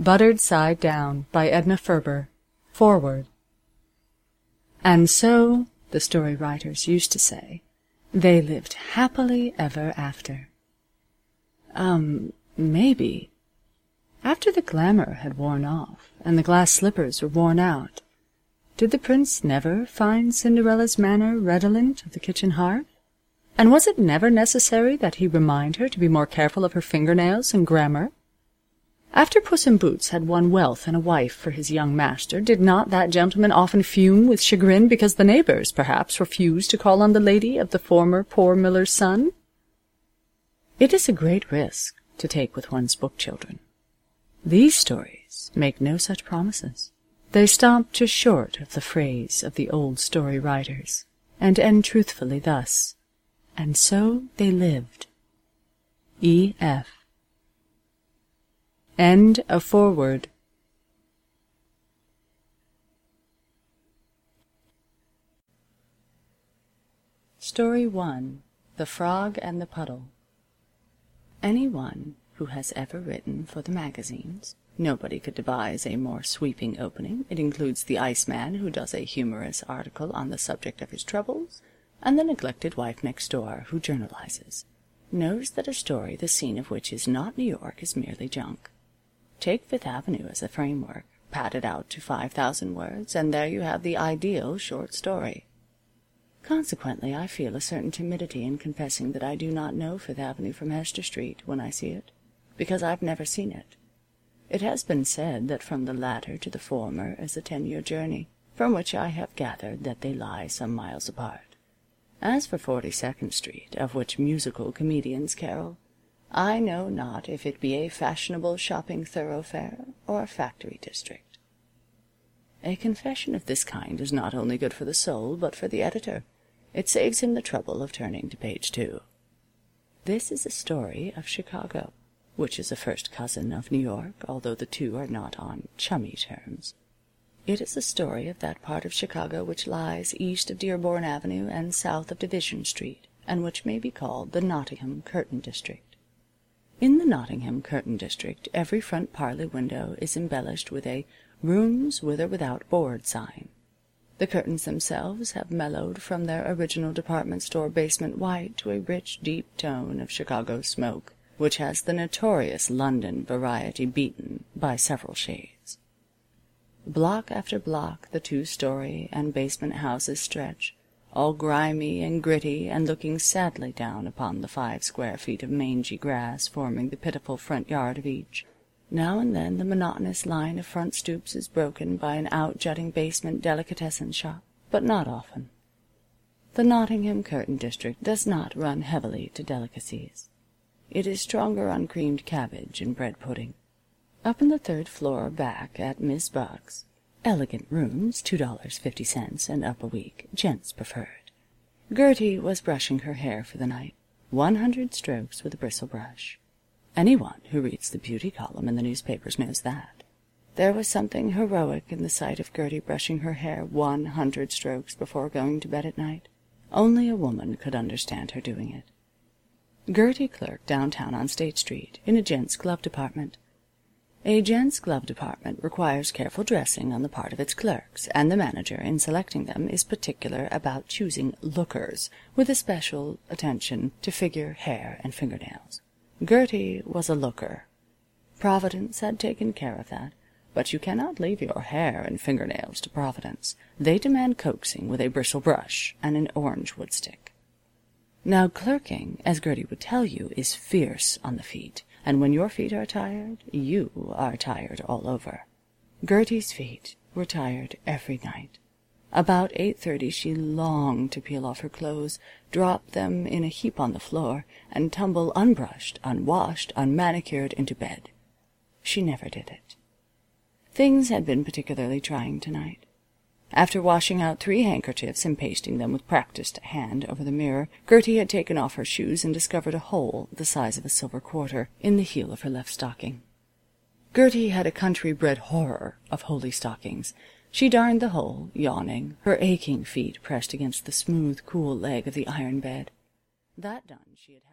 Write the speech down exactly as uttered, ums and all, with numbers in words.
Buttered Side Down by Edna Ferber. Foreword. And so, the story writers used to say, they lived happily ever after. Um, maybe. After the glamour had worn off, and the glass slippers were worn out, did the prince never find Cinderella's manner redolent of the kitchen hearth? And was it never necessary that he remind her to be more careful of her fingernails and grammar? After Puss in Boots had won wealth and a wife for his young master, did not that gentleman often fume with chagrin because the neighbors, perhaps, refused to call on the lady of the former poor miller's son? It is a great risk to take with one's book-children. These stories make no such promises. They stop just short of the phrase of the old story writers, and end truthfully thus, and so they lived. E F End of foreword. Story one. The Frog and the Puddle. Anyone who has ever written for the magazines, nobody could devise a more sweeping opening. It includes the Iceman who does a humorous article on the subject of his troubles, and the neglected wife next door who journalizes, knows that a story the scene of which is not New York is merely junk. Take Fifth Avenue as a framework, pad it out to five thousand words, and there you have the ideal short story. Consequently, I feel a certain timidity in confessing that I do not know Fifth Avenue from Hester Street when I see it, because I've never seen it. It has been said that from the latter to the former is a ten-year journey, from which I have gathered that they lie some miles apart. As for Forty-second Street, of which musical comedians carol, I know not if it be a fashionable shopping thoroughfare or a factory district. A confession of this kind is not only good for the soul, but for the editor. It saves him the trouble of turning to page two. This is a story of Chicago, which is a first cousin of New York, although the two are not on chummy terms. It is a story of that part of Chicago which lies east of Dearborn Avenue and south of Division Street, and which may be called the Nottingham Curtain District. In the Nottingham Curtain District, every front parlor window is embellished with a "Rooms with or without board" sign. The curtains themselves have mellowed from their original department store basement white to a rich, deep tone of Chicago smoke, which has the notorious London variety beaten by several shades. Block after block the two-story and basement houses stretch, all grimy and gritty, and looking sadly down upon the five square feet of mangy grass forming the pitiful front yard of each. Now and then the monotonous line of front stoops is broken by an out-jutting basement delicatessen shop, but not often. The Nottingham Curtain District does not run heavily to delicacies. It is stronger on creamed cabbage and bread pudding. Up in the third floor back at Miss Buck's, elegant rooms, two dollars fifty cents, and up a week, gents preferred, Gertie was brushing her hair for the night, one hundred strokes with a bristle brush. Anyone who reads the beauty column in the newspapers knows that. There was something heroic in the sight of Gertie brushing her hair one hundred strokes before going to bed at night. Only a woman could understand her doing it. Gertie clerked downtown on State Street, in a gents' glove department. A gents' glove department requires careful dressing on the part of its clerks, and the manager, in selecting them, is particular about choosing lookers, with especial attention to figure, hair, and fingernails. Gertie was a looker. Providence had taken care of that, but you cannot leave your hair and fingernails to Providence. They demand coaxing with a bristle brush and an orange wood stick. Now clerking, as Gertie would tell you, is fierce on the feet, and when your feet are tired, you are tired all over. Gertie's feet were tired every night. About eight-thirty she longed to peel off her clothes, drop them in a heap on the floor, and tumble unbrushed, unwashed, unmanicured into bed. She never did it. Things had been particularly trying tonight. After washing out three handkerchiefs and pasting them with practised hand over the mirror, Gertie had taken off her shoes and discovered a hole the size of a silver quarter in the heel of her left stocking. Gertie had a country-bred horror of holey stockings. She darned the hole, yawning, her aching feet pressed against the smooth, cool leg of the iron bed. That done, she had